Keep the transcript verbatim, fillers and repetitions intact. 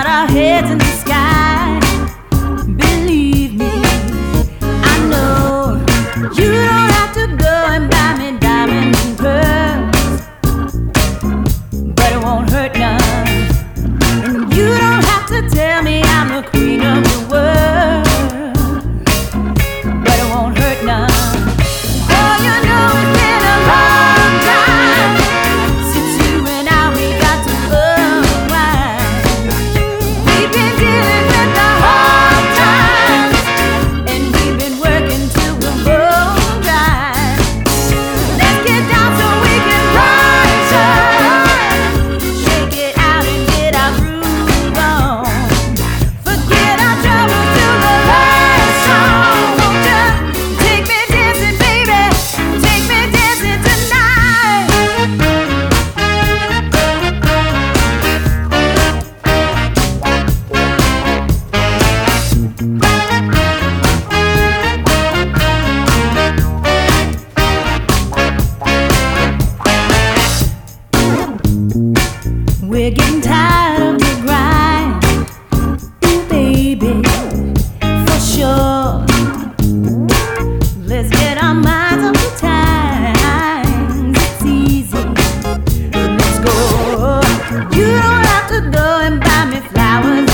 our heads in the sky. Believe me, I know you don't have to go and buy me diamonds and pearls, but it won't hurt none. And you don't have to tell me I'm the queen of the world, but it won't hurt none. Oh, you know it's been a long time since you and I, we got to unwind. We've been dealing with the hard times, and we've been working till we're bone dry. Let's get down so we can rise up, shake it out and get our groove on. Forget our troubles till the last song. Won't you take me dancing, baby? Take me dancing tonight. We're getting tired of the grind, ooh, baby, for sure. Let's get our minds off the times. It's easy. Let's go. You don't have to go and buy me flowers